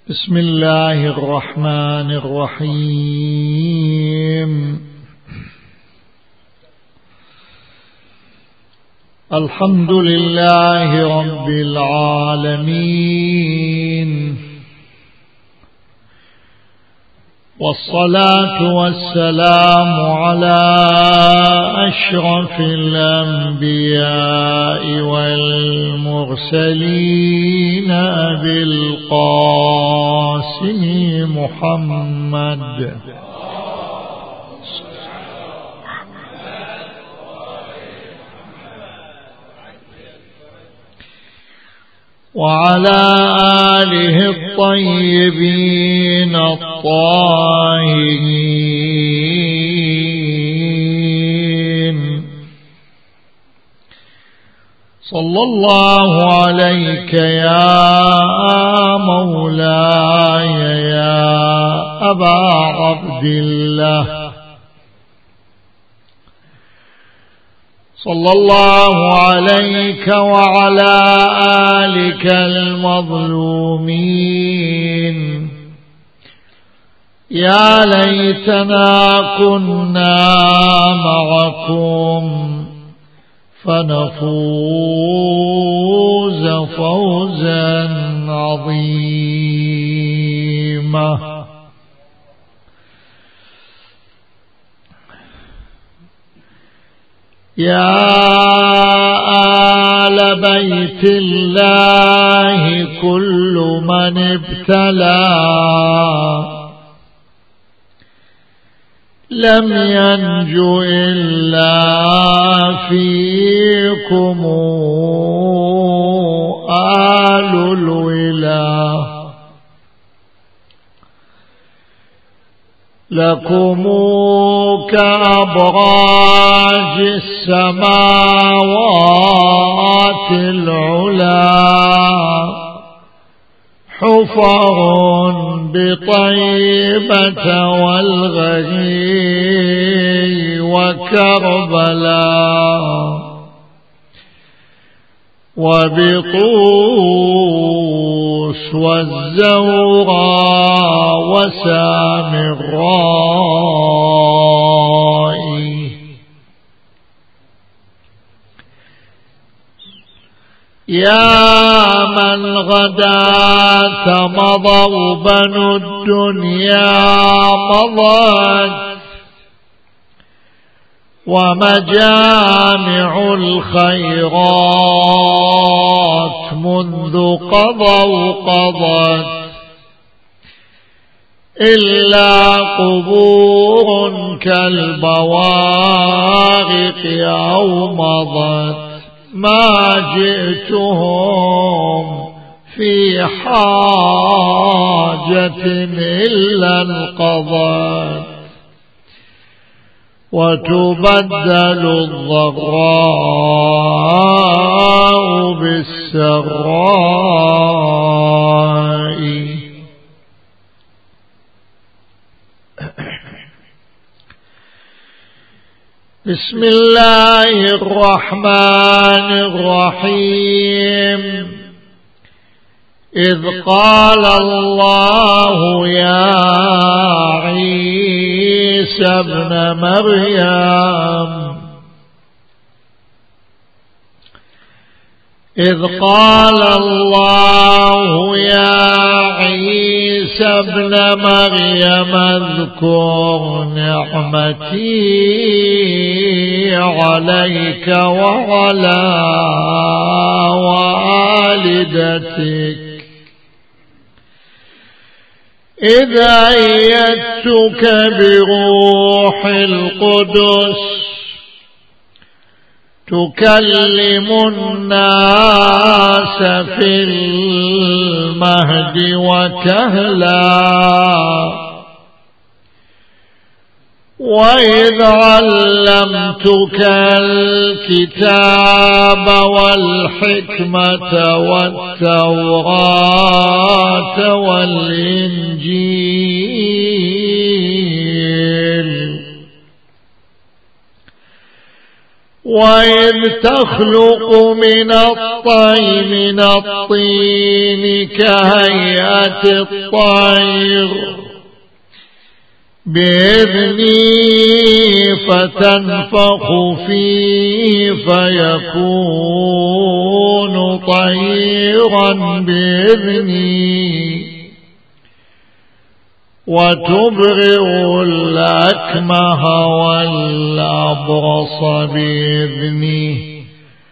بسم الله الرحمن الرحيم. الحمد لله رب العالمين، والصلاة والسلام على أشرف الأنبياء والمرسلين أبي القاسم محمد وعلى آله الطيبين الطاهرين. صلى الله عليك يا مولاي يا أبا عبد الله، صلى الله عليك وعلى آلك المظلومين. يا ليتنا كنا معكم فنفوز فوزا عظيما. يا آل بيت الله كل من ابتلى لم ينجو إلا فيكم آل الولا، لكم كأبراج السماوات العلا، حفر بطيبة والغري وكربلاء وبطوس والزوراء وسامراء. يا من غداة مضوا بنو الدنيا مضت، ومجامع الخيرات منذ قضوا قضت، إلا قبور كالبوارق أو مضت، ما جئتهم في حاجة إلا انقضت، وتبدل الضراء بالسراء. بسم الله الرحمن الرحيم. إذ قال الله يا عيسى ابن مريم، إذ قال الله يا عيسى ابن مريم اذكر نعمتي عليك وعلى والدتك، إذ أيدتك بروح القدس تكلم الناس في المهد وكهلا، وإذ علمتك الكتاب والحكمة والتوراة والإنجيل، وإذ وإذ تخلق من الطين كهيئة الطير بإذني فتنفخ فيه فيكون طيرا بإذني وتبرئ الأكمه والأبرص بإذني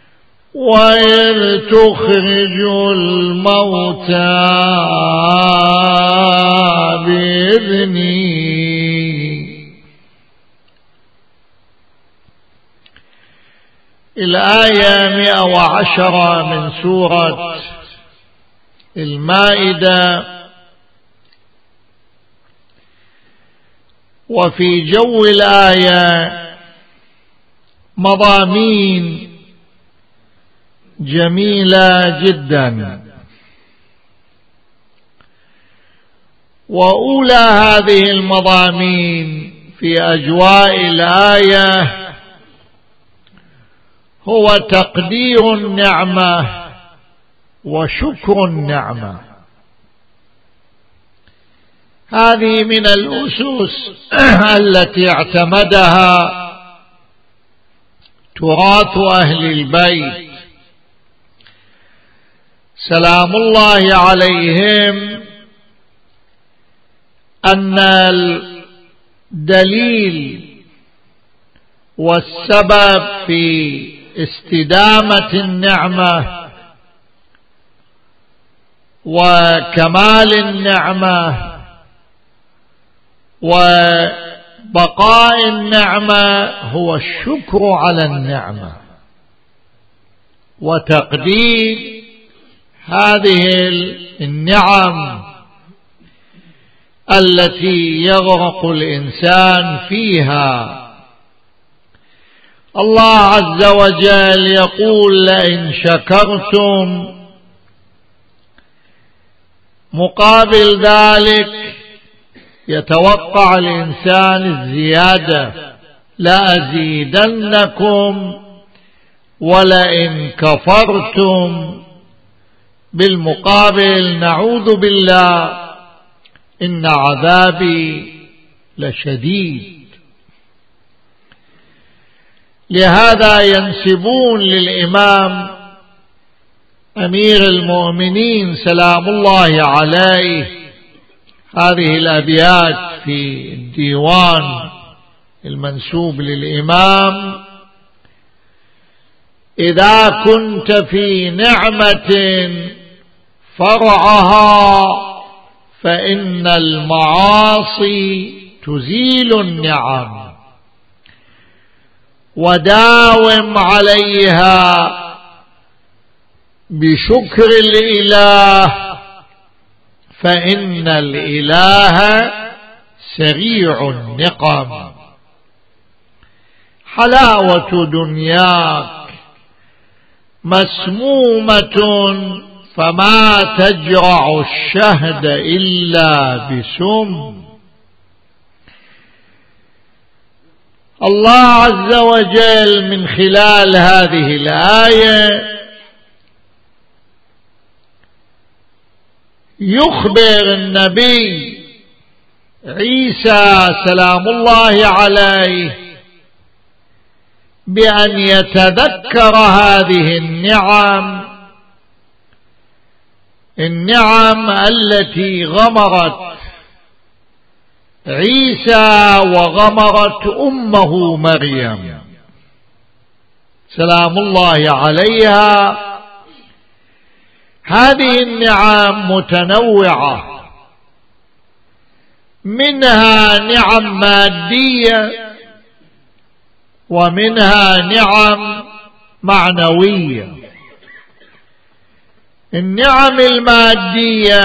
وإذ تخرج الموتى بإذني. الآية 110 من سورة المائدة. وفي جو الآية مضامين جميلة جدا. وأولى هذه المضامين في أجواء الآية هو تقدير النعمة وشكر النعمة. هذه من الأسس التي اعتمدها تراث أهل البيت سلام الله عليهم، أن الدليل والسبب في استدامة النعمة وكمال النعمة وبقاء النعمة هو الشكر على النعمة وتقدير هذه النعم التي يغرق الإنسان فيها. الله عز وجل يقول لئن شكرتم، مقابل ذلك يتوقع الإنسان الزيادة، لأزيدنكم ولئن كفرتم، بالمقابل نعوذ بالله إن عذابي لشديد. لهذا ينسبون للإمام أمير المؤمنين سلام الله عليه هذه الأبيات في الديوان المنسوب للإمام: إذا كنت في نعمة فرعها فإن المعاصي تزيل النعم، وداوم عليها بشكر الإله فإن الإله سريع النقم. حلاوة دنياك مسمومة فما تجرع الشهد إلا بسم. الله عز وجل من خلال هذه الآية يخبر النبي عيسى سلام الله عليه بأن يتذكر هذه النعم التي غمرت عيسى وغمرت أمه مريم سلام الله عليها. هذه النعم متنوعة، منها نعم مادية ومنها نعم معنوية. النعم المادية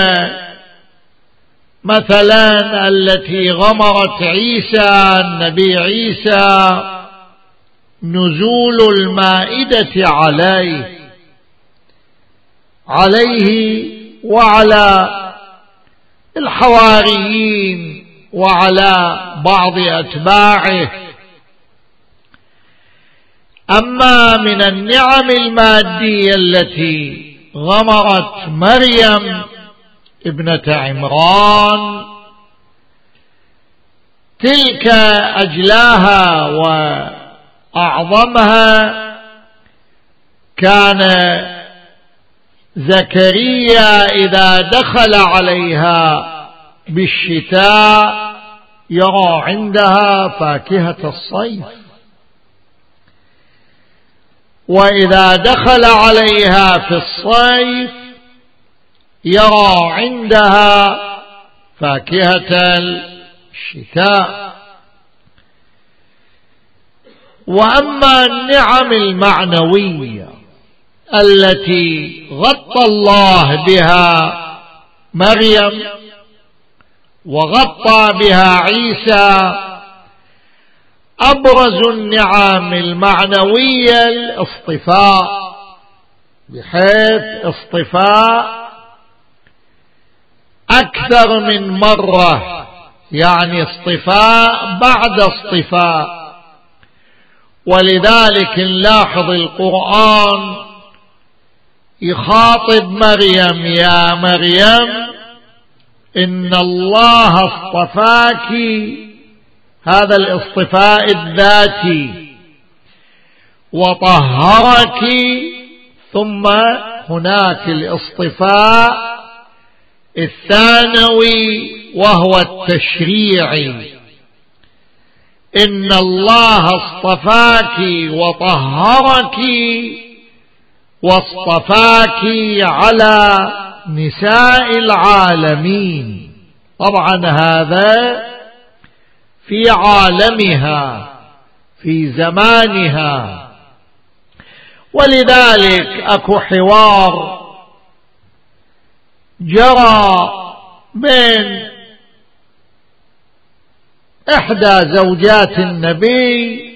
مثلا التي غمرت عيسى النبي عيسى نزول المائدة عليه وعلى الحواريين وعلى بعض أتباعه، أما من النعم المادية التي غمرت مريم ابنة عمران، تلك أجلاها وأعظمها كان زكريا إذا دخل عليها بالشتاء يرى عندها فاكهة الصيف، وإذا دخل عليها في الصيف يرى عندها فاكهة الشتاء. وأما النعم المعنوية التي غطى الله بها مريم وغطى بها عيسى، أبرز النعم المعنوية الاصطفاء، بحيث اصطفاء أكثر من مرة، يعني اصطفاء بعد اصطفاء. ولذلك نلاحظ القرآن يخاطب مريم: يا مريم إن الله اصطفاك، هذا الاصطفاء الذاتي، وطهرك. ثم هناك الاصطفاء الثانوي وهو التشريعي: إن الله اصطفاك وطهرك واصطفاك على نساء العالمين. طبعا هذا في عالمها في زمانها. ولذلك أكو حوار جرى بين إحدى زوجات النبي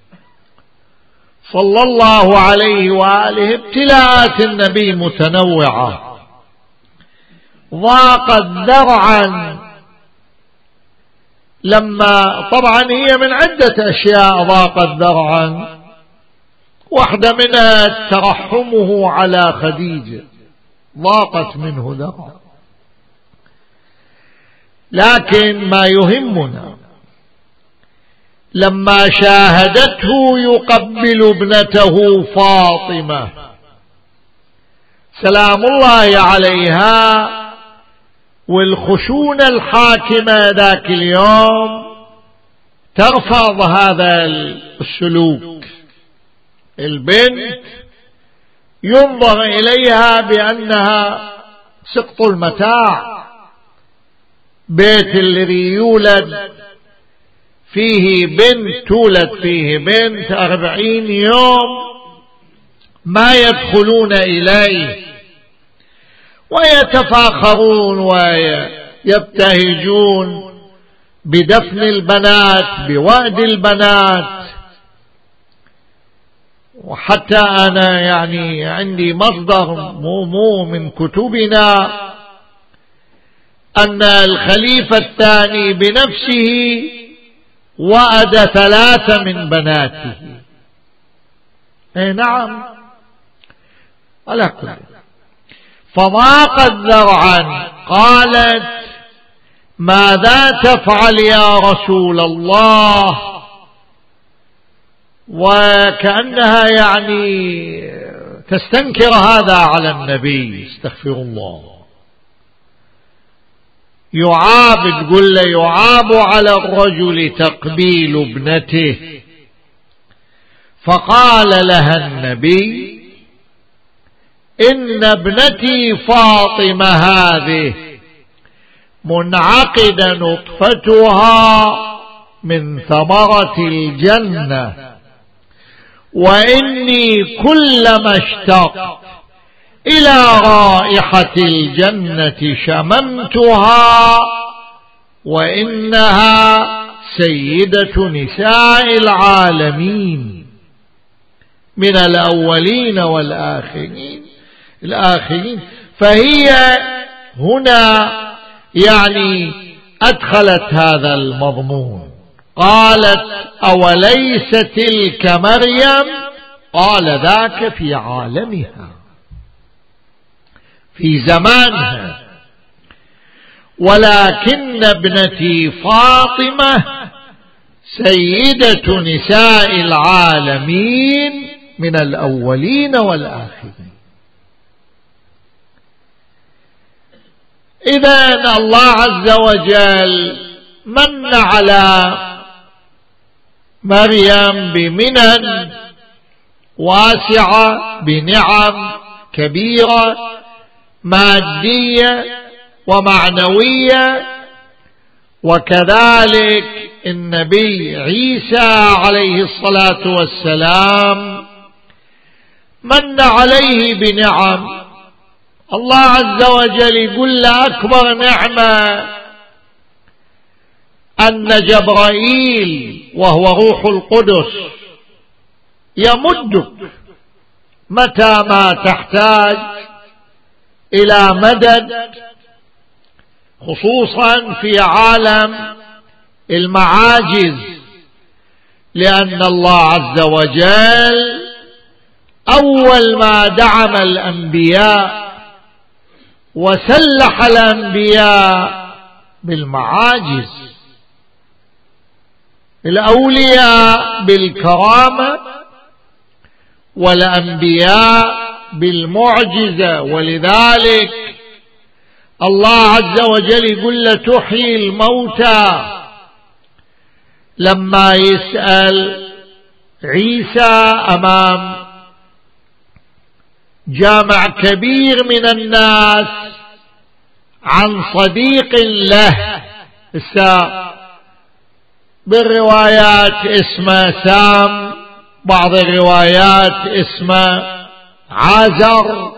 صلى الله عليه وآله. ابتلاءات النبي متنوعة، ضاقت ذرعا لما، طبعا هي من عدة أشياء ضاقت ذرعا، واحدة منها ترحمه على خديجة، ضاقت منه ذرعا. لكن ما يهمنا لما شاهدته يقبل ابنته فاطمة سلام الله عليها، والخشونة الحاكمة ذاك اليوم ترفض هذا السلوك. البنت ينظر إليها بأنها سقط المتاع، بيت الذي يولد فيه بنت، تولد فيه بنت 40 يوم ما يدخلون إليه، ويتفاخرون ويبتهجون بدفن البنات، بوأد البنات. وحتى أنا يعني عندي مصدر مو من كتبنا أن الخليفة الثاني بنفسه وأد 3 من بناته. نعم، على كل. فضاقت ذرعا، قالت: ماذا تفعل يا رسول الله؟ وكأنها يعني تستنكر هذا على النبي. استغفر الله. يعاب، تقول له: يعاب على الرجل تقبيل ابنته. فقال لها النبي: إن ابنتي فاطمة هذه منعقد نطفتها من ثمرة الجنة، وإني كلما اشتقت إلى رائحة الجنة شممتها، وإنها سيدة نساء العالمين من الأولين والآخرين. فهي هنا يعني أدخلت هذا المضمون. قالت: أوليس تلك مريم قال ذاك في عالمها في زمانها، ولكن ابنتي فاطمة سيدة نساء العالمين من الأولين والآخرين. إذن الله عز وجل من على مريم بمنن واسعة، بنعم كبيرة مادية ومعنوية، وكذلك النبي عيسى عليه الصلاة والسلام من عليه بنعم. الله عز وجل يقول له أكبر نعمة أن جبرائيل وهو روح القدس يمدك متى ما تحتاج إلى مدد، خصوصا في عالم المعاجز، لأن الله عز وجل أول ما دعم الأنبياء وسلح الأنبياء بالمعاجز، الأولياء بالكرامة والأنبياء بالمعجزة. ولذلك الله عز وجل يقول له تحيي الموتى لما يسأل عيسى أمام جامع كبير من الناس عن صديق له، بالروايات اسمه سام، بعض الروايات اسمه عازر.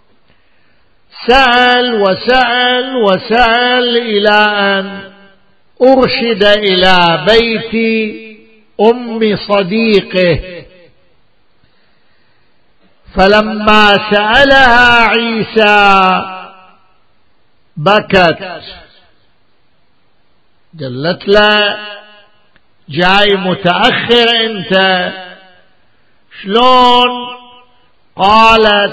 سأل وسأل وسأل إلى أن أرشد إلى بيت أم صديقه، فلما سألها عيسى بكت، قالت له جاي متأخر أنت شلون؟ قالت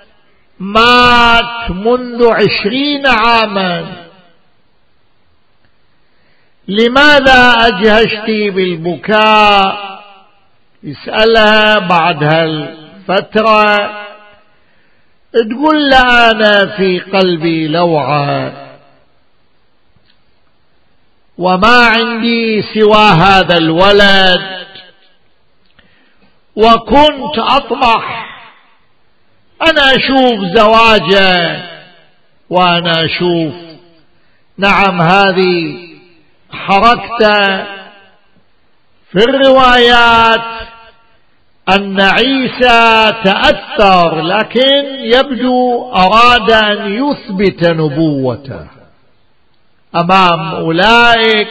مات منذ 20 عاما، لماذا أجهشتي بالبكاء؟ يسألها بعد هالفترة، تقول له أنا في قلبي لوعة وما عندي سوى هذا الولد، وكنت أطمح أنا أشوف زواجه، وأنا أشوف نعم هذه حركته. في الروايات أن عيسى تأثر، لكن يبدو أراد أن يثبت نبوته أمام أولئك،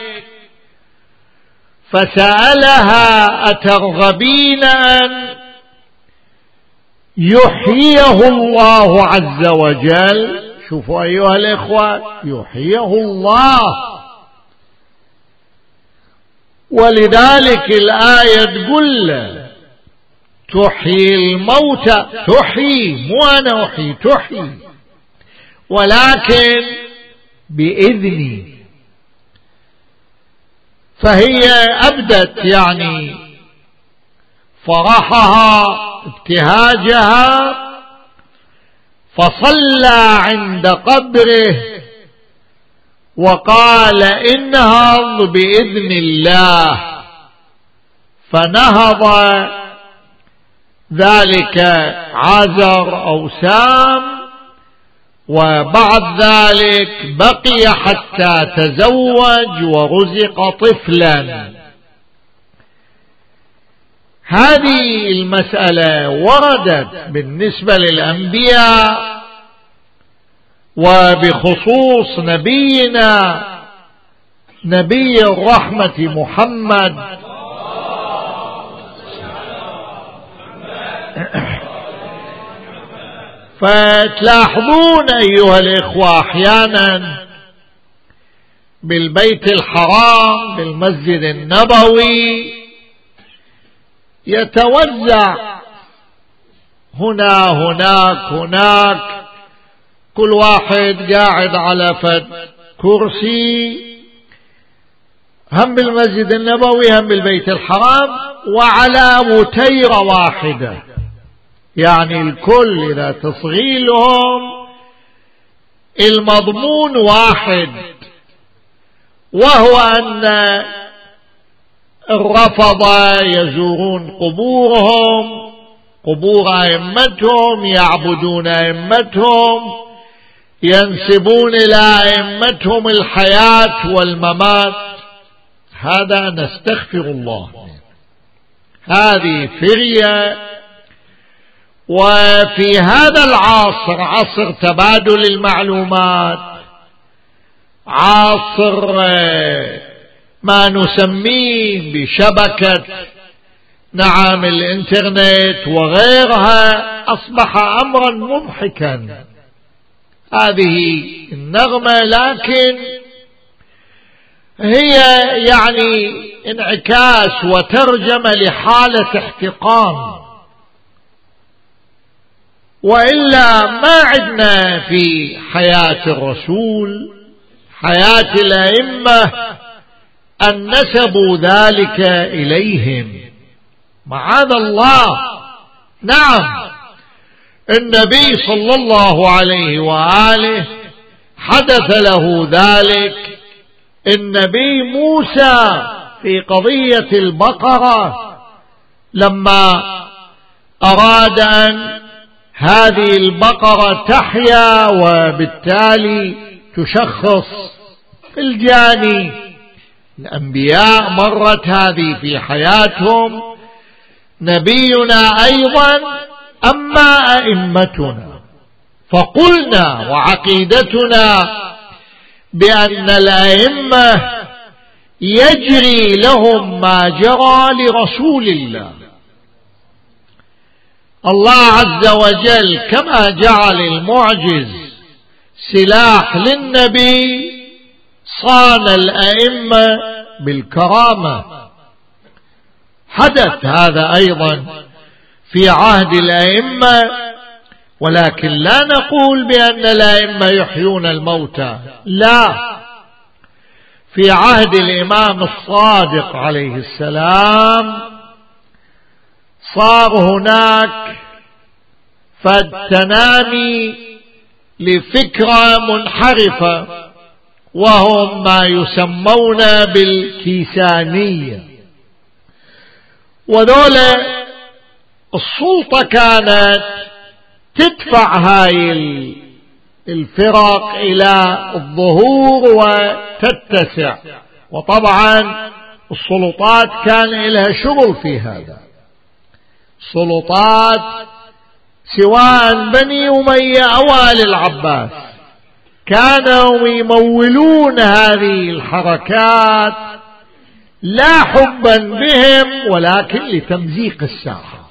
فسألها أترغبين أن يحييه الله عز وجل؟ شوفوا أيها الإخوة، يحييه الله. ولذلك الآية تقول له تحيي الموتى، تحيي، مو أنا أحيي، تحيي ولكن بإذني. فهي أبدت يعني فرحها ابتهاجها، فصلى عند قبره وقال انهض بإذن الله، فنهض ذلك عازر أو سام، وبعد ذلك بقي حتى تزوج ورزق طفلا. هذه المسألة وردت بالنسبة للأنبياء، وبخصوص نبينا نبي الرحمة محمد فتلاحظون أيها الإخوة أحيانا بالبيت الحرام بالمسجد النبوي يتوزع هنا هناك، كل واحد قاعد على فد كرسي، هم بالمسجد النبوي هم بالبيت الحرام، وعلى وتيرة واحدة، يعني الكل إذا تصغيلهم المضمون واحد، وهو أن الرفضة يزورون قبورهم، قبور أئمتهم، يعبدون أئمتهم، ينسبون إلى أئمتهم الحياة والممات. هذا نستغفر الله، هذه فرية. وفي هذا العصر، عصر تبادل المعلومات، عصر ما نسميه بشبكة الإنترنت وغيرها، أصبح أمرا مضحكا هذه النغمة، لكن هي يعني انعكاس وترجمة لحالة احتقان، وإلا ما عدنا في حياة الرسول، حياة الأئمة، أن نسبوا ذلك إليهم، معاذ الله. نعم، النبي صلى الله عليه وآله حدث له ذلك. النبي موسى في قضية البقرة لما أراد أن هذه البقرة تحيا وبالتالي تشخص الجاني، الأنبياء مرت هذه في حياتهم، نبينا أيضا. أما أئمتنا فقلنا وعقيدتنا بأن الأئمة يجري لهم ما جرى لرسول الله. الله عز وجل كما جعل المعجز سلاح للنبي، صان الأئمة بالكرامة. حدث هذا أيضا في عهد الأئمة، ولكن لا نقول بأن الأئمة يحيون الموتى، لا. في عهد الإمام الصادق عليه السلام صار هناك فالتنامي لفكرة منحرفة، وهم ما يسمون بالكيسانية، وذولا السلطة كانت تدفع هاي الفرق إلى الظهور وتتسع، وطبعا السلطات كان لها شغل في هذا. سلطات سواء بني أمية أو آل العباس كانوا يمولون هذه الحركات لا حبا بهم، ولكن لتمزيق الساحة،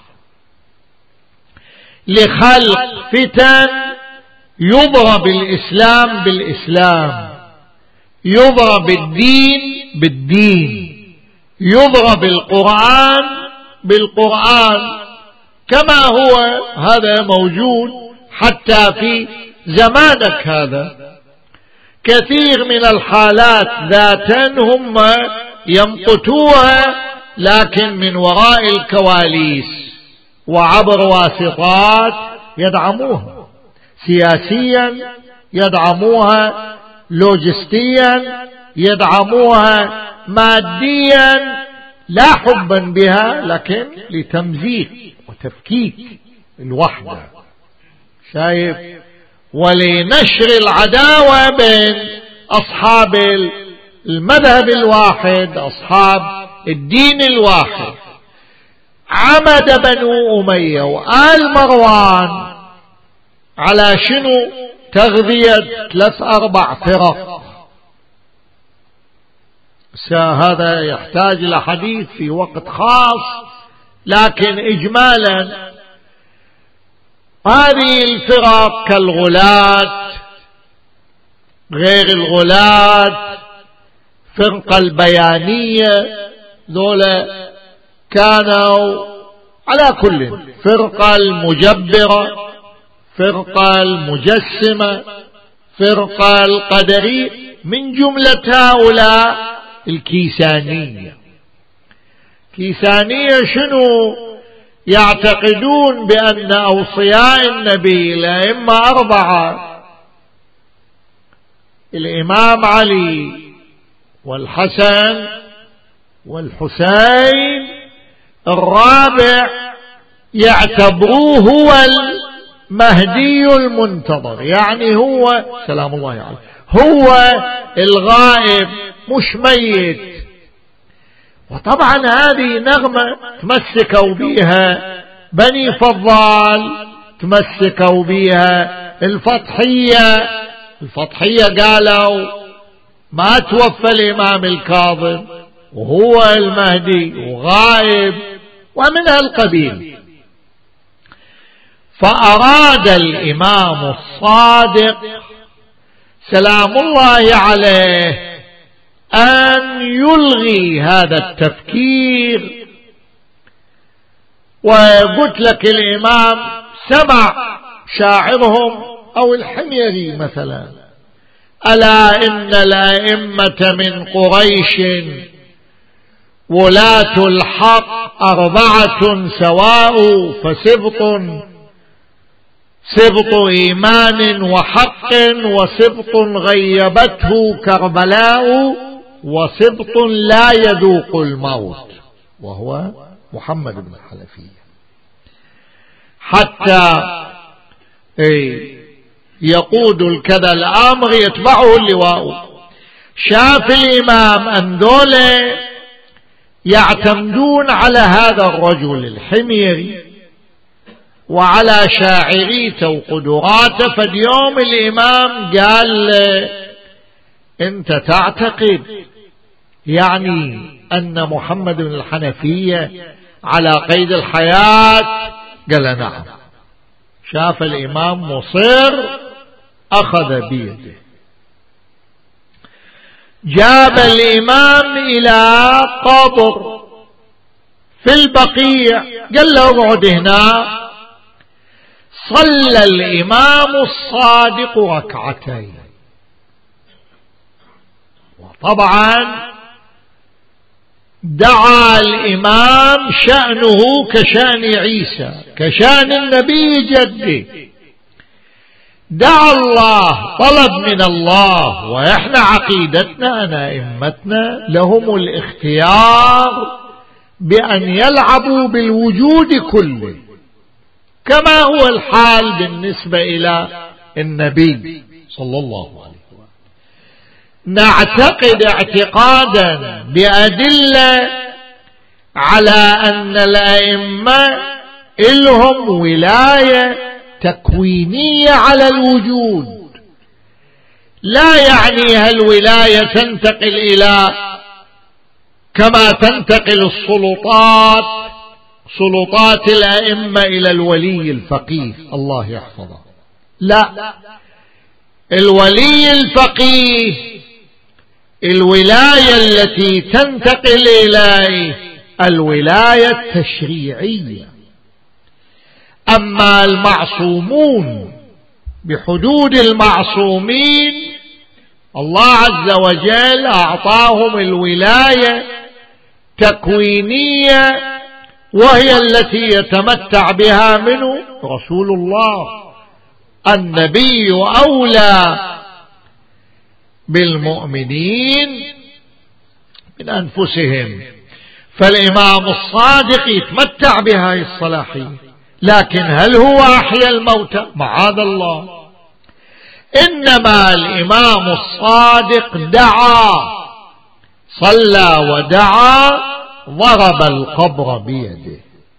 لخلق فتن، يضرب الإسلام بالإسلام، يضرب الدين بالدين، يضرب القرآن بالقرآن، كما هو هذا موجود حتى في زمانك هذا. كثير من الحالات ذاتا هم يمقتوها، لكن من وراء الكواليس وعبر واسطات يدعموها سياسيا، يدعموها لوجستيا، يدعموها ماديا، لا حبا بها لكن لتمزيق وتفكيك الوحدة، شايف، ولنشر العداوة بين أصحاب المذهب الواحد، أصحاب الدين الواحد. عمد بنو أمية وآل مروان على شنو؟ تغذية 3-4 فرق. هذا يحتاج إلى حديث في وقت خاص، لكن إجمالا هذه الفرق كالغلاة، غير الغلاة، فرقة البيانية، ذولا كانوا على كل فرقة المجبرة، فرقة المجسمة، فرقة القدرية، من جملة هؤلاء الكيسانية. كيسانية شنو؟ يعتقدون بأن أوصياء النبي الأئمة 4، الإمام علي والحسن والحسين، الرابع يعتبروه هو المهدي المنتظر، يعني هو سلام الله عليه، هو الغائب مش ميت. وطبعا هذه نغمة تمسكوا بها بني فضال، تمسكوا بها الفضحية قالوا ما توفى الإمام الكاظم وهو المهدي وغائب، ومن هالقبيل. فأراد الإمام الصادق سلام الله عليه أن يلغي هذا التفكير. وقلت لك الإمام سمع شاعرهم أو الحميري مثلا: ألا إن الأئمة من قريش ولاة الحق 4 سواء، سبط إيمان وحق، وسبط غيبته كربلاء، وسبط لا يذوق الموت، وهو محمد بن الحنفية. حتى يقود الكذا الأمر يتبعه اللواء. شاف الإمام أن دولة يعتمدون على هذا الرجل الحميري وعلى شاعريته وقدراته، فاليوم الإمام قال له: أنت تعتقد يعني أن محمد بن الحنفية على قيد الحياة؟ قال: نعم. شاف الإمام مصر، أخذ بيده، جاب الإمام إلى قبر في البقيع، قال له: اقعد هنا. صلى الإمام الصادق 2 ركعة، وطبعا دعا الإمام شأنه كشأن عيسى، كشأن النبي جده، دعا الله، طلب من الله. وإحنا عقيدتنا أن أئمتنا لهم الاختيار بأن يلعبوا بالوجود كله، كما هو الحال بالنسبة إلى النبي صلى الله عليه وسلم. نعتقد اعتقادا بأدلة على أن الأئمة لهم ولاية تكوينية على الوجود، لا يعني هالولاية تنتقل إلى كما تنتقل سلطات الأئمة إلى الولي الفقيه الله يحفظه. لا، الولي الفقيه الولاية التي تنتقل إليه الولاية التشريعية. أما المعصومون بحدود المعصومين الله عز وجل أعطاهم الولاية تكوينية، وهي التي يتمتع بها منه رسول الله. النبي أولى بالمؤمنين من أنفسهم، فالإمام الصادق يتمتع بهذه الصلاحية. لكن هل هو أحيا الموتى؟ معاذ الله. إنما الإمام الصادق دعا، صلى ودعا، ضرب القبر بيده،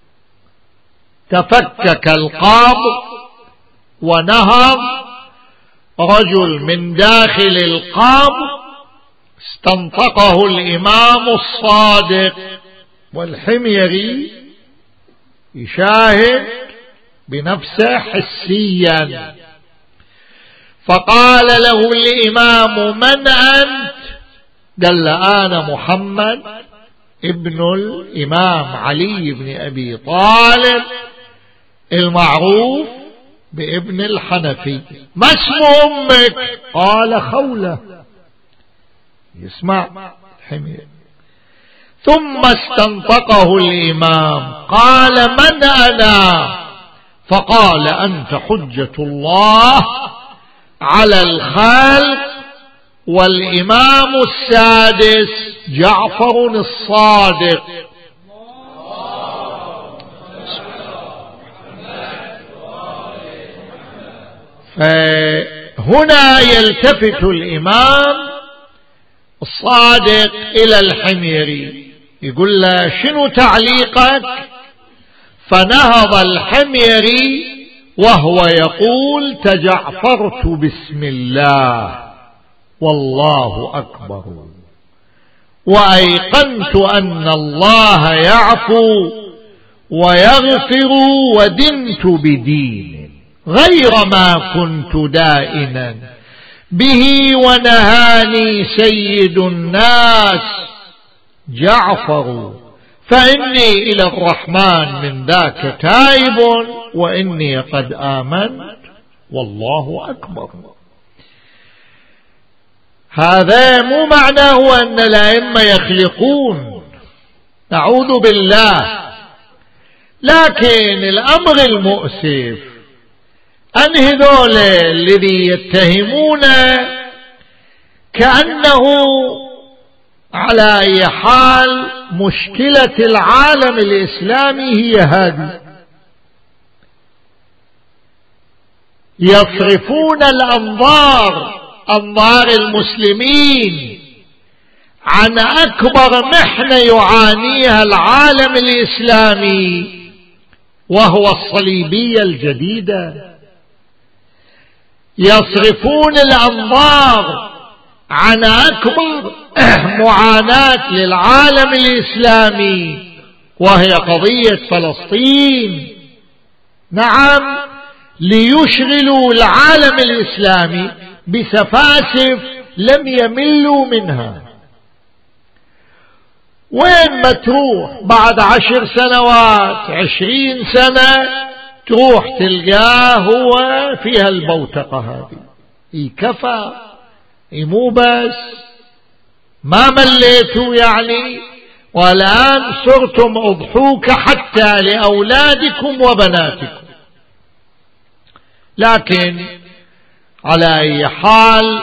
تفكك القبر ونهض رجل من داخل القبر، استنطقه الإمام الصادق. والحميري يشاهد بنفسه حسيا، فقال له الإمام: من أنت؟ قال: أنا محمد ابن الإمام علي بن أبي طالب المعروف بابن الحنفي. ما اسم أمك؟ قال خولة. يسمع حمير. ثم استنطقه الإمام قال من أنا؟ فقال أنت حجة الله على الخلق والإمام السادس جعفر الصادق. فهنا يلتفت الإمام الصادق إلى الحميري يقول له شنو تعليقك؟ فنهض الحميري وهو يقول تجعفرت بسم الله والله أكبر، وأيقنت أن الله يعفو ويغفر، ودنت بدين غير ما كنت دائنا به ونهاني سيد الناس جعفر، فإني إلى الرحمن من ذاك تائب وإني قد آمنت والله أكبر. هذا مو معناه أن الأئمة يخلقون، نعوذ بالله، لكن الأمر المؤسف أن هذول الذي يتهمون كأنه على أي حال مشكلة العالم الإسلامي هي هذه، يصرفون أنظار المسلمين عن أكبر محنة يعانيها العالم الإسلامي وهو الصليبية الجديدة، يصرفون الأنظار عن أكبر معاناة للعالم الإسلامي وهي قضية فلسطين. نعم، ليشغلوا العالم الإسلامي بسفاسف لم يملوا منها. وين ما تروح بعد 10 سنوات 20 سنة تروح تلقاه هو فيها البوتقة هذه. كفى، مو بس ما مليتوا يعني، والآن صرتم أضحوك حتى لأولادكم وبناتكم. لكن على أي حال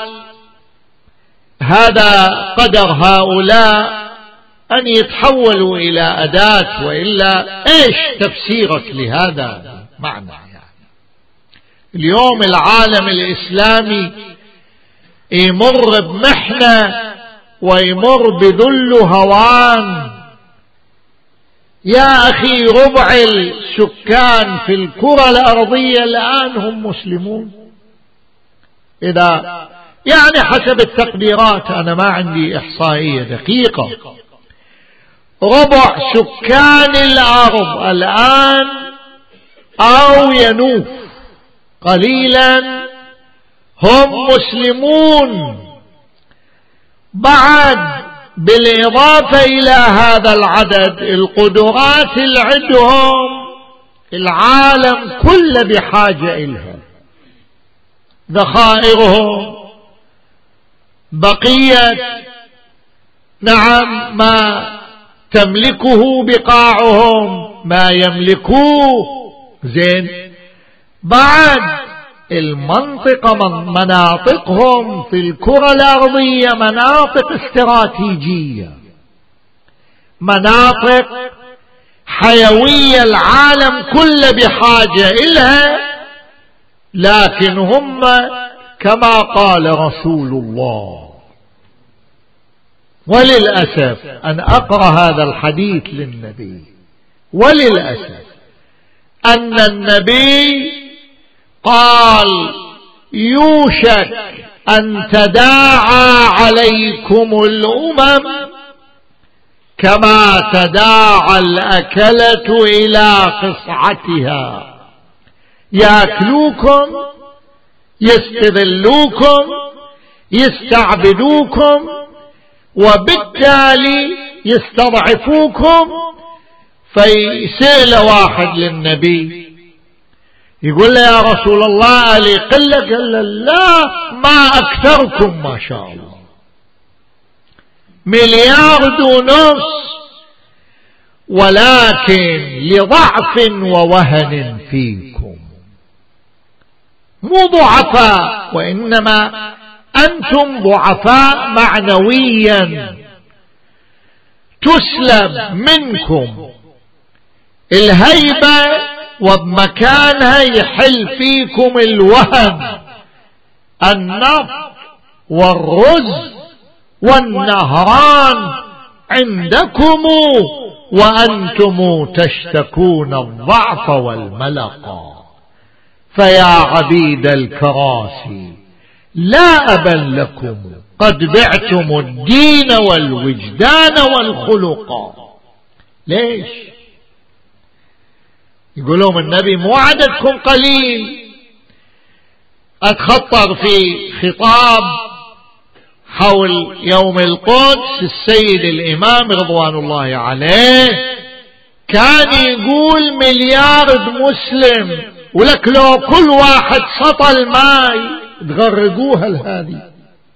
هذا قدر هؤلاء أن يتحولوا إلى أداة، وإلا إيش تفسيرك لهذا معنى؟ يعني اليوم العالم الإسلامي يمر بمحنة ويمر بذل هوان. يا أخي ربع السكان في الكرة الأرضية الآن هم مسلمون، إذا يعني حسب التقديرات، أنا ما عندي إحصائية دقيقة، ربع سكان الأرض الآن أو ينوف قليلا هم مسلمون. بعد بالإضافة إلى هذا العدد القدرات اللي عندهم العالم كله بحاجة إلها، ذخائرهم، بقية نعم ما تملكه بقاعهم، ما يملكوه زين. بعد المنطقة مناطقهم في الكرة الأرضية مناطق استراتيجية، مناطق حيوية العالم كله بحاجة إلها، لكن هم كما قال رسول الله، وللأسف أن أقرأ هذا الحديث للنبي، وللأسف أن النبي قال يوشك أن تداعى عليكم الأمم كما تداعى الأكلة إلى قصعتها، يأكلوكم، يستذلوكم، يستعبدوكم، وبالتالي يستضعفوكم. فيسأل واحد للنبي يقول له يا رسول الله ألي قلة؟ قال له لا، ما أكثركم ما شاء الله، 1.5 مليار، ولكن لضعف ووهن فيكم، مو ضعفاء، وإنما أنتم ضعفاء معنويا، تسلب منكم الهيبة وبمكانها يحل فيكم الوهن، النفط والرز والنهران عندكم وأنتم تشتكون الضعف والملقى. فيا عبيد الكراسي لا أبا لكم، قد بعتم الدين والوجدان والخلق. ليش؟ يقولون النبي مو عددكم قليل. أتخطر في خطاب حول يوم القدس السيد الإمام رضوان الله عليه كان يقول 1 مليار مسلم، ولك لو كل واحد سطل ماي تغرقوها لهذه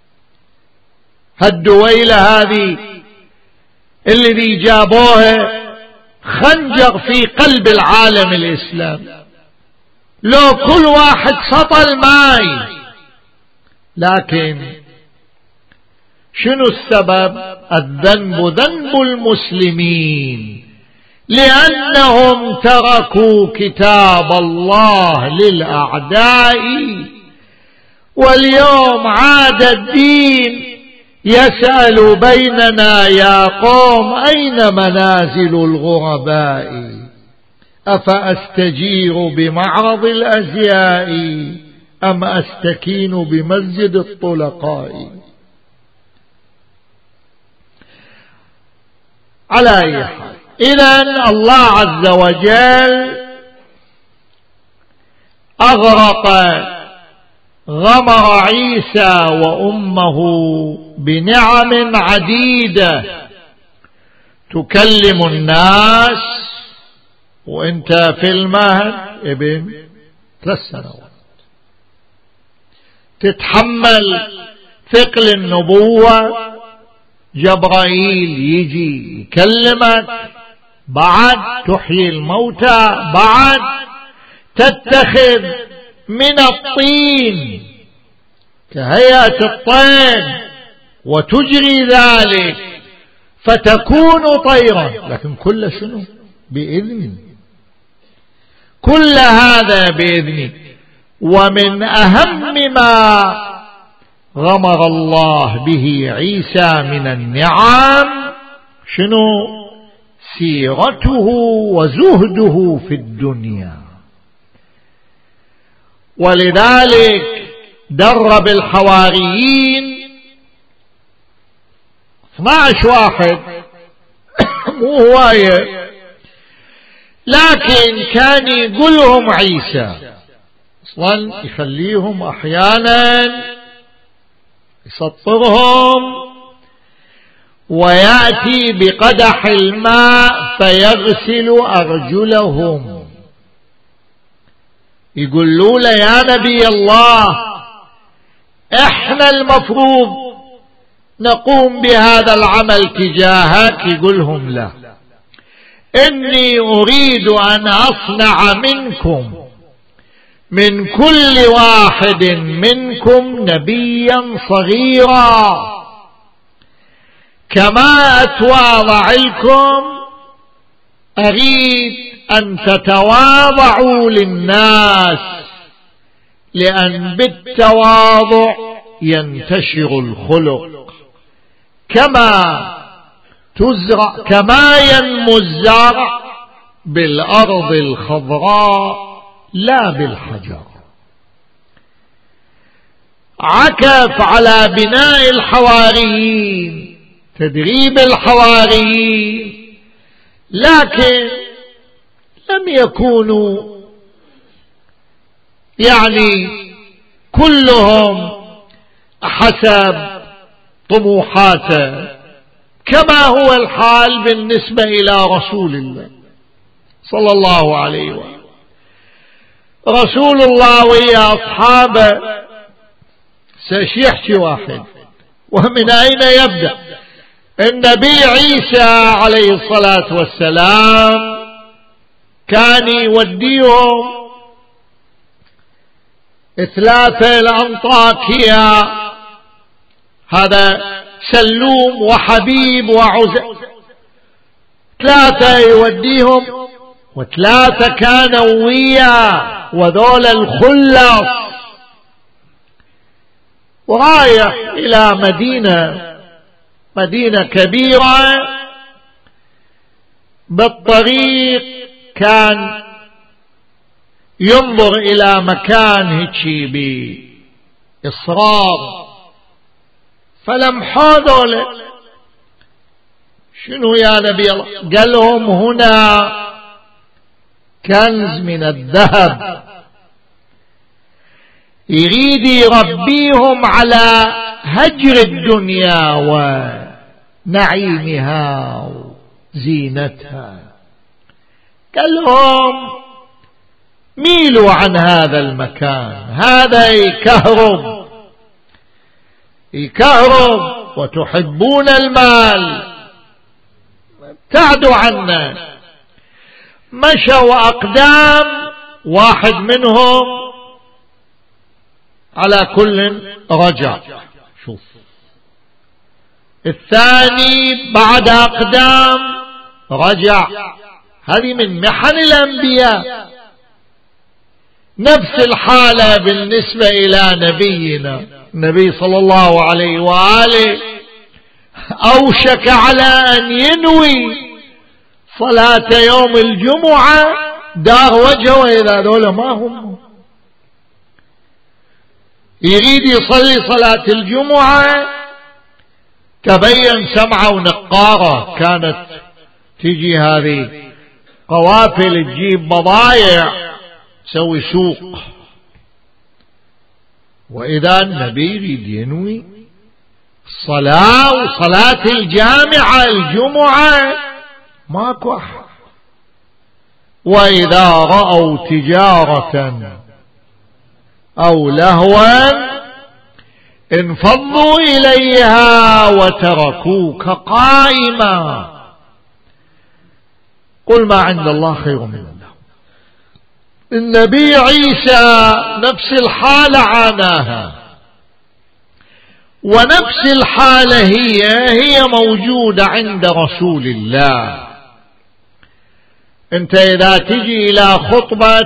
هالدويلة هذه اللي جابوها خنجر في قلب العالم الإسلامي، لو كل واحد سطل ماي. لكن شنو السبب؟ الذنب ذنب المسلمين، لأنهم تركوا كتاب الله للأعداء. واليوم عاد الدين يسأل بيننا يا قوم أين منازل الغرباء، أفأستجير بمعرض الأزياء أم أستكين بمسجد الطلقاء. على أي حال، إذن الله عز وجل أغرق غمر عيسى وأمه بنعم عديدة تكلم الناس وانت في المهد ابن 3 سنوات، تتحمل ثقل النبوة، جبرائيل يجي يكلمك، بعد تحيي الموتى، بعد تتخذ من الطين كهيئة الطير وتجري ذلك فتكون طيرا، لكن كل شنو؟ بإذني، كل هذا بإذني. ومن أهم ما غمر الله به عيسى من النعم شنو؟ سيرته وزهده في الدنيا. ولذلك درب الحواريين 12 واحد مو هواية، لكن كان يقولهم عيسى اصلا، يخليهم احيانا يسطرهم ويأتي بقدح الماء فيغسل أرجلهم، يقولوا له يا نبي الله احنا المفروض نقوم بهذا العمل تجاهك، يقولهم لا، إني أريد أن أصنع منكم من كل واحد منكم نبيا صغيرا، كما أتواضع لكم أريد أن تتواضعوا للناس، لأن بالتواضع ينتشر الخلق، كما ينمو الزرع بالأرض الخضراء لا بالحجر. عكف على بناء الحواريين، تدريب الحواريين، لكن لم يكونوا كلهم حسب طموحاته، كما هو الحال بالنسبة إلى رسول الله صلى الله عليه وسلم. رسول الله ويا أصحابه سيحكي واحد، ومن أين يبدأ؟ النبي عيسى عليه الصلاة والسلام كان يوديهم 3 لأنطاكيا، هذا سلوم وحبيب وعزة، 3 يوديهم، و3 كانوا وياه، وذول الخلص. ورايح إلى مدينة كبيرة، بالطريق كان ينظر إلى مكان هيك بإصرار، فلمحوا ذولا شنو يا نبي الله؟ قال لهم هنا كنز من الذهب، يريد يربيهم على هجر الدنيا ونعيمها وزينتها. قال لهم ميلوا عن هذا المكان، هذا يكهرب وتحبون المال، ابتعدوا عنا. مشوا أقدام، واحد منهم على كل رجع، شوف الثاني بعد أقدام رجع. هذه من محن الأنبياء. نفس الحالة بالنسبة إلى نبينا النبي صلى الله عليه وآله، أوشك على أن ينوي صلاة يوم الجمعة، دار وجهه إذا ذولا ما هم، يريد يصلي صلاة الجمعة. تبين سمعة ونقارة، كانت تجي هذه قوافل تجيب بضايع تسوي سوق، وإذا النبي يريد ينوي الصلاة وصلاة الجامعة الجمعة ماكو أحد. وإذا رأوا تجارة أو لهوا انفضوا إليها وتركوك قائما. قل ما عند الله خير من الله. النبي عيسى نفس الحالة عاناها، ونفس الحالة هي موجودة عند رسول الله. انت اذا تجي الى خطبة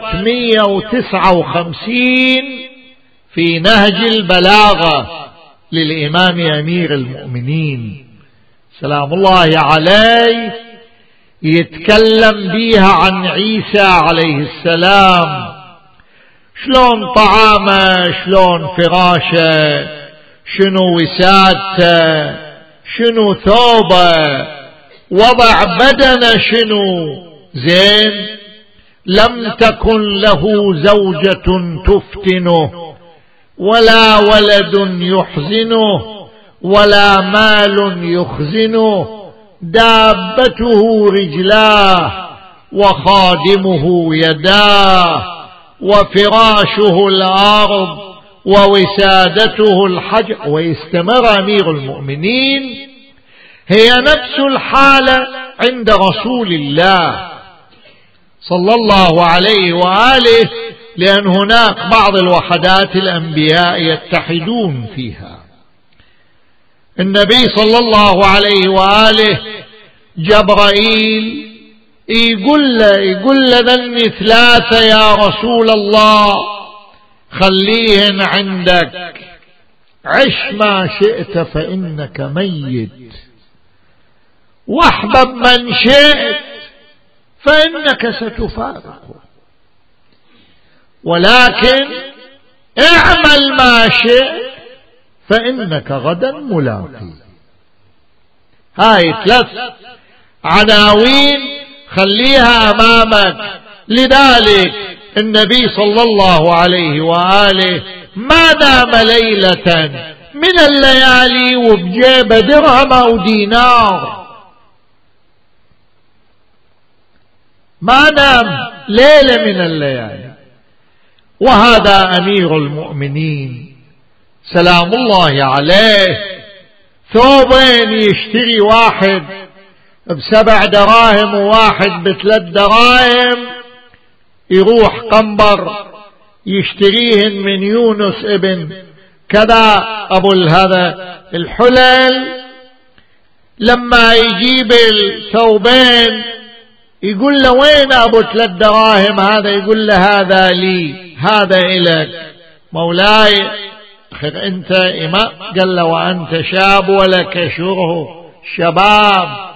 159 في نهج البلاغة للإمام أمير المؤمنين سلام الله عليه، يتكلم بيها عن عيسى عليه السلام، شلون طعامه، شلون فراشه، شنو وسادته، شنو ثوبه، وضع بدنه شنو زين. لم تكن له زوجة تفتنه، ولا ولد يحزنه، ولا مال يخزنه، دابته رجلاه، وخادمه يداه، وفراشه الأرض، ووسادته الحجر. ويستمر أمير المؤمنين. هي نفس الحالة عند رسول الله صلى الله عليه وآله، لأن هناك بعض الوحدات الأنبياء يتحدون فيها. النبي صلى الله عليه وآله جبرائيل يقول له ذني 3 يا رسول الله، خليهن عندك، عش ما شئت فإنك ميت، واحبب من شئت فإنك ستفارقه، ولكن اعمل ما شئت فإنك غدا ملاقي. هاي 3 عناوين خليها أمامك. لذلك النبي صلى الله عليه وآله ما نام ليلة من الليالي وبجيبه درهم أو دينار، ما نام ليلة من الليالي. وهذا أمير المؤمنين سلام الله عليه، ثوبين يشتري واحد ب7 دراهم وواحد ب3 دراهم، يروح قنبر يشتريهن من يونس ابن كذا أبو هذا الحلل. لما يجيب الثوبين يقول له وين أبو 3 دراهم هذا؟ يقول له هذا لي، هذا إلك مولاي. أخر أنت إمام؟ قال له وأنت شاب ولك شره شباب،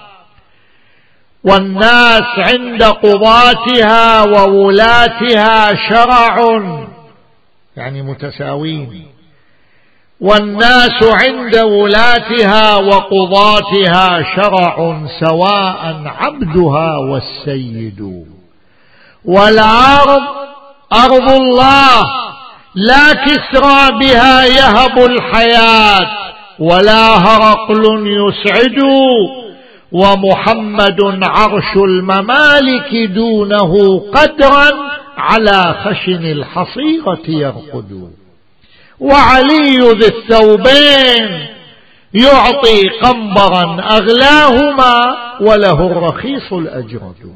والناس عند قضاتها وولاتها شرع، يعني متساوين. والناس عند ولاتها وقضاتها شرع سواء عبدها والسيد، والأرض أرض الله لا كسرى بها يهب الحياة ولا هرقل يسعد، ومحمد عرش الممالك دونه قدرا على خشن الحصيرة يرقد، وعلي ذي الثوبين يعطي قنبرا أغلاهما وله الرخيص الأجرد.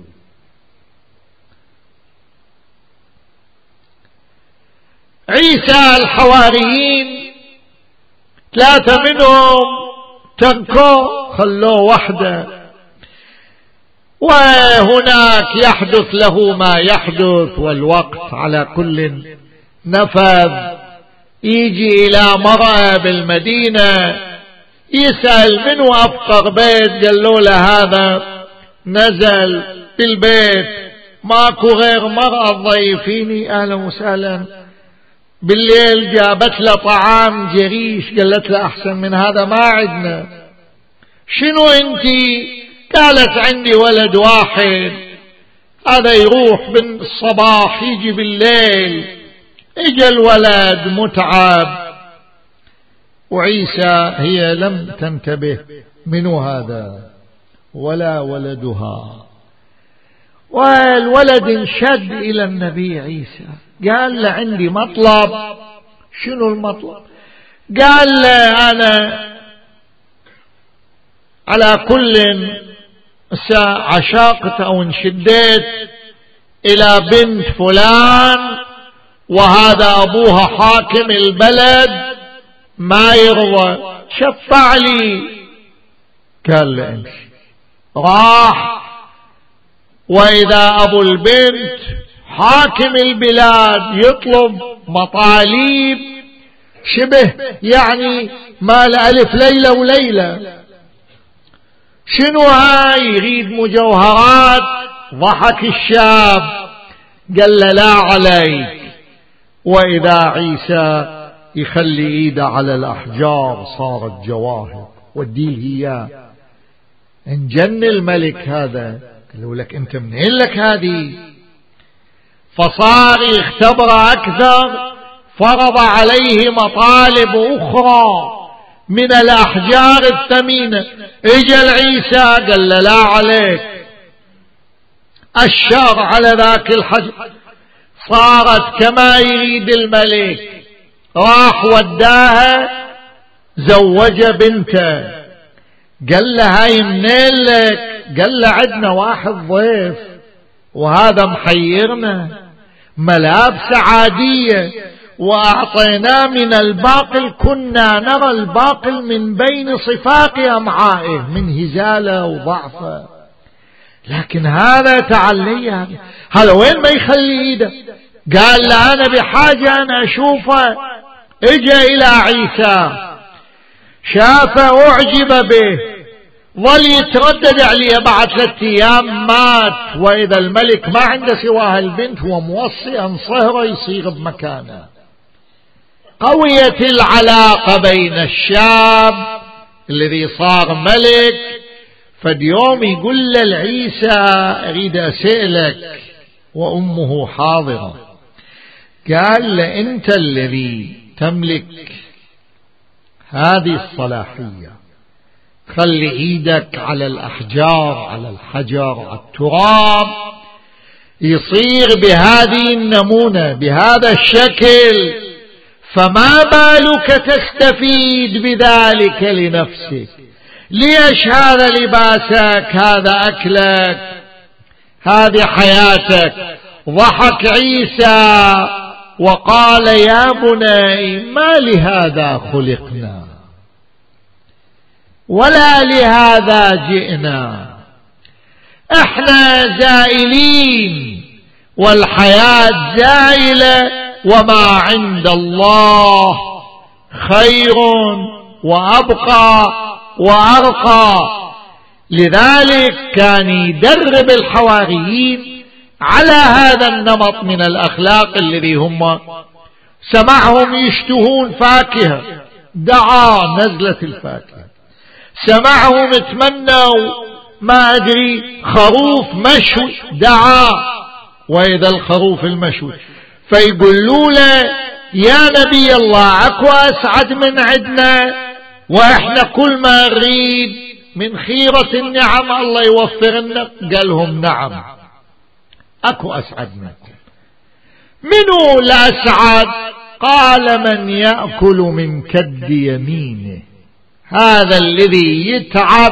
عيسى الحواريين 3 منهم تركوه، خلوه وحده، وهناك يحدث له ما يحدث، والوقت على كل نفذ. يجي إلى مرأة بالمدينة يسأل منو أفقر بيت، قالوا له هذا نزل بالبيت ماكو غير مرأة ضيفيني أهلا وسهلا. بالليل جابت له طعام جريش، قالت له أحسن من هذا ما عندنا. شنو انتي؟ قالت عندي ولد واحد، هذا يروح بالصباح يجي بالليل. اجى الولد متعب، وعيسى هي لم تنتبه منو هذا ولا ولدها. والولد انشد إلى النبي عيسى، قال له عندي مطلب. شنو المطلب؟ قال له أنا على كل عشاقت أو انشديت إلى بنت فلان، وهذا أبوها حاكم البلد ما يرضى، شفع لي. قال له امشي. راح، وإذا أبو البنت حاكم البلاد يطلب مطالب شبه يعني مال ألف ليلة وليلة. شنو هاي؟ يريد مجوهرات. ضحك الشاب قال له لا عليك. وإذا عيسى يخلي ايده على الأحجار صارت جواهر، وديه اياه. انجن الملك هذا، قالوا لك انت منين لك هذه؟ فصار يختبر أكثر، فرض عليه مطالب أخرى من الأحجار الثمينة. اجى عيسى قال له لا عليك، الشر على ذاك الحجر. صارت كما يريد الملك، راح وداها زوج بنته. قال له هاي منين لك؟ قال له عندنا واحد ضيف وهذا محيرنا، ملابس عادية وأعطيناه من الباقل، كنا نرى الباقل من بين صفاق أمعائه من هزالة وضعفه، لكن هذا تعليها. هذا وين ما يخلي ايده؟ قال له أنا بحاجة أن أشوفه. اجى إلى عيسى، شافه أعجب به، ظل يتردد عليه. بعد 3 أيام مات، وإذا الملك ما عنده سواها البنت، هو موصي أن صهره يصير بمكانه. قويت العلاقة بين الشاب الذي صار ملك. فاليوم يقول لعيسى أريد أسألك، وأمه حاضرة. قال له أنت الذي تملك هذه الصلاحية. خلي ايدك على الأحجار، على الحجر، على التراب، يصير بهذه النمونة بهذا الشكل، فما بالك تستفيد بذلك لنفسك؟ ليش هذا لباسك، هذا أكلك، هذه حياتك. ضحك عيسى وقال يا بني ما لهذا خلقنا ولا لهذا جئنا، احنا زائلين والحياة زائلة، وما عند الله خير وأبقى وأرقى. لذلك كان يدرب الحواريين على هذا النمط من الأخلاق الذي هم سمعهم يشتهون فاكهة، دعا نزلة الفاكهة. سمعهم تمنوا ما أدري خروف مشوي، دعا وإذا الخروف المشوي. فيقولوا له يا نبي الله أكو أسعد من عندنا، وإحنا كل ما نريد من خيرة النعم الله يوفر لنا. قال لهم نعم أكو أسعد منكم. منو الأسعد؟ قال من يأكل من كد يمينه، هذا الذي يتعب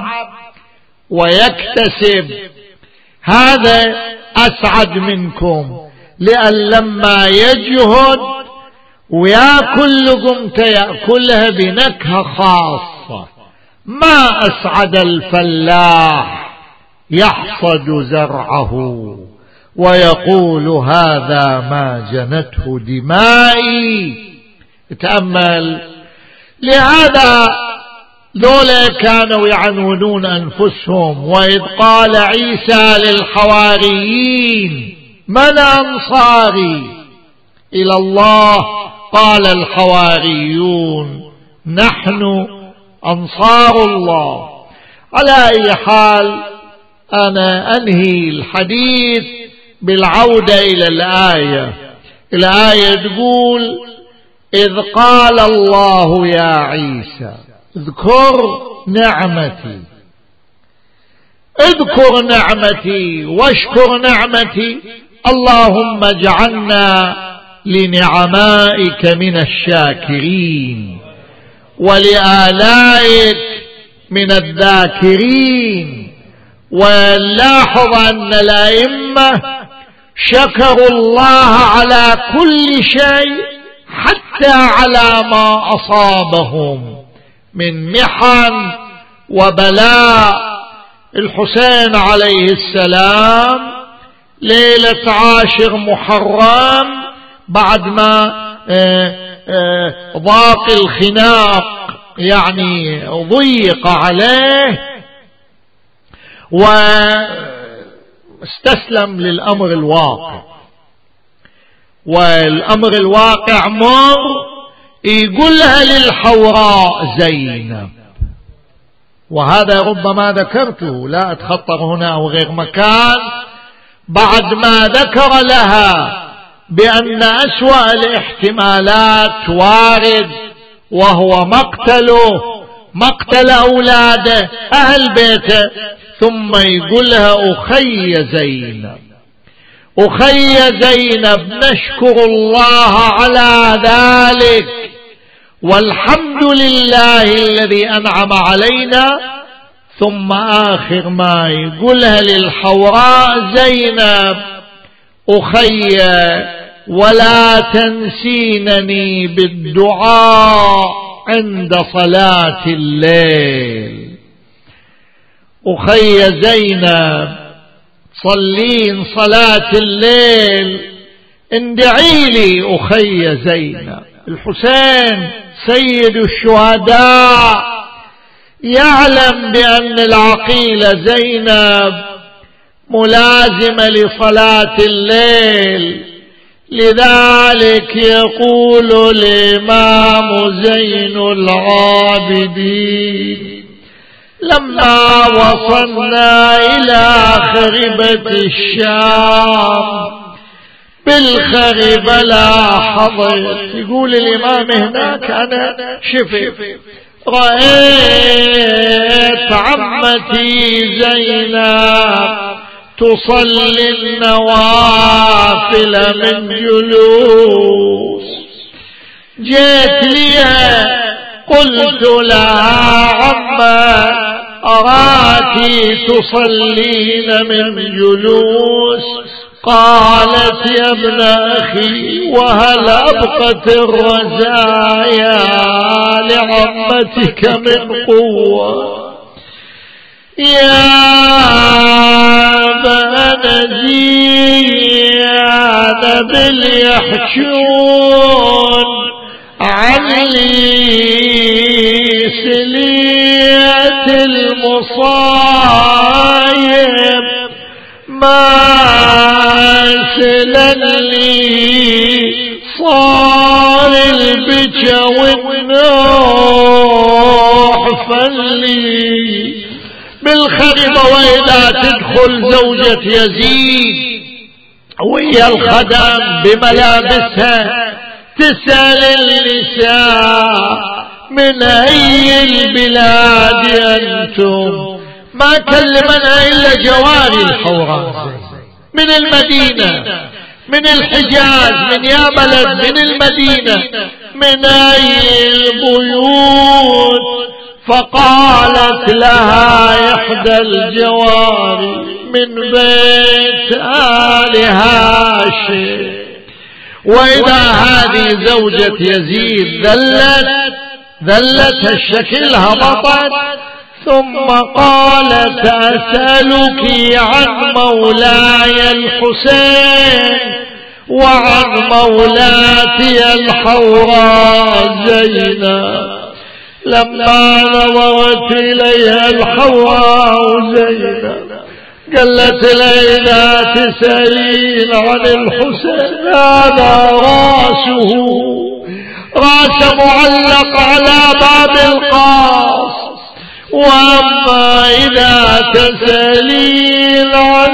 ويكتسب، هذا أسعد منكم. لأن لما يجهد ويأكل لقمته يأكلها بنكهة خاصة. ما أسعد الفلاح يحصد زرعه ويقول هذا ما جنته دمائي. تأمل. لهذا ذولا كانوا يعنونون أنفسهم. وإذ قال عيسى للحواريين من أنصاري إلى الله؟ قال الحواريون نحن أنصار الله. على أي حال أنا أنهي الحديث بالعودة إلى الآية. الآية تقول إذ قال الله يا عيسى اذكر نعمتي، اذكر نعمتي واشكر نعمتي. اللهم اجعلنا لنعمائك من الشاكرين ولآلائك من الذاكرين. ولاحظ أن الأئمة شكروا الله على كل شيء حتى على ما أصابهم من محن وبلاء. الحسين عليه السلام ليلة 10 محرم بعد ما ضاق الخناق، يعني ضيق عليه واستسلم للأمر الواقع. والأمر الواقع مر، يقولها للحوراء زينب، وهذا ربما ذكرته لا أتخطر هنا أو غير مكان. بعد ما ذكر لها بأن أسوأ الاحتمالات وارد وهو مقتله، مقتل أولاده أهل بيته، ثم يقولها أخي زينب، أخي زينب نشكر الله على ذلك، والحمد لله الذي أنعم علينا. ثم آخر ما يقولها للحوراء زينب أخي ولا تنسينني بالدعاء عند صلاة الليل. أخي زينب صلين صلاة الليل، اندعي لي أخي زينب. الحسين سيد الشهداء يعلم بأن العقيلة زينب ملازمة لصلاة الليل، لذلك يقول الإمام زين العابدين لما وصلنا إلى خربة الشام بالخربة لاحظت، يقول الإمام هناك أنا شفت رأيت عمتي زينب تصلي النوافل من جلوس، جيت ليها قلت لها عمّا أراك تصلين من جلوس، قالت يا ابن أخي وهل أبقت الرزايا لعمتك من قوة؟ يا بنزيان باليحشون علي سلية المصايب ما سلني صار البكا والنوح فلي بالخربة. وإذا تدخل زوجة يزيد ويا الخدم بملابسها تسأل النساء من أي البلاد أنتم؟ ما كلمنا إلا جواري الحوراء من المدينة، من الحجاز، من يا بلد من المدينة، من أي البيوت؟ فقالت لها إحدى الجواري من بيت آل هاشم. وإذا هذه زوجة يزيد ذلت الشكل هبطت، ثم قالت أسألك عن مولاي الحسين وعن مولاتي الحوراء زينب. لما نظرت إليها الحوراء زينب قالت ليلى تسألين عن الحسين، هذا راس معلق على باب القاص، وأما إذا تسألين عن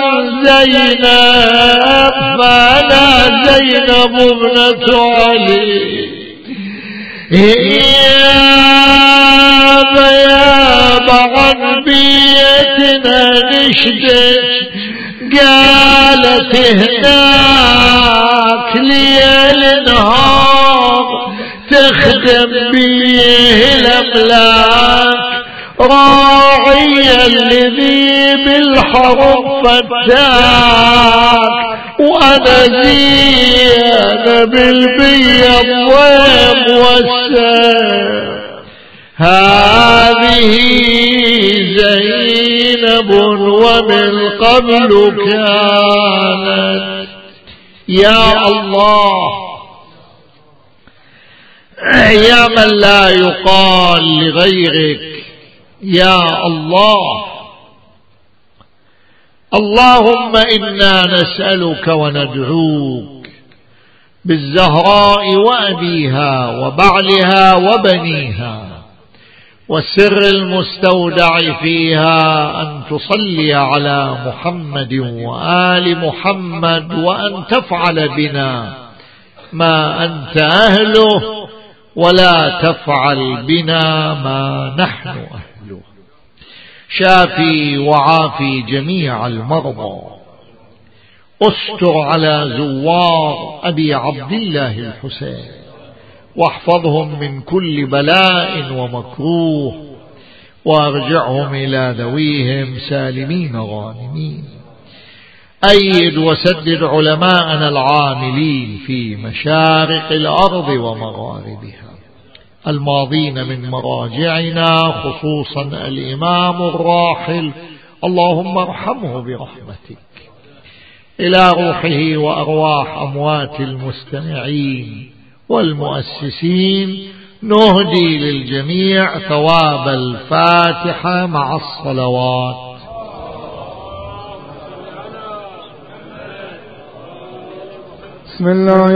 زينب فأنا زينب ابنة علي. يا عن بيتنا نشدك، قالت هناك ليل نهار تخدم بيه الأملاك، راعيا الذي بالحرم فتاك، وأنا زينب البيض الضيم والسام. هذه زينب ومن قبل كانت. يا الله، يا من لا يقال لغيرك يا الله. اللهم إنا نسألك وندعوك بالزهراء وأبيها وبعلها وبنيها والسر المستودع فيها أن تصلي على محمد وآل محمد، وأن تفعل بنا ما أنت أهله، ولا تفعل بنا ما نحن أهله. شافي وعافي جميع المرضى، استر على زوار أبي عبد الله الحسين، واحفظهم من كل بلاء ومكروه، وارجعهم إلى ذويهم سالمين غانمين. أيد وسدد علماءنا العاملين في مشارق الأرض ومغاربها، الماضين من مراجعنا، خصوصا الإمام الراحل، اللهم ارحمه برحمتك. إلى روحه وأرواح أموات المستمعين والمؤسسين نهدي للجميع ثواب الفاتحة مع الصلوات. بسم الله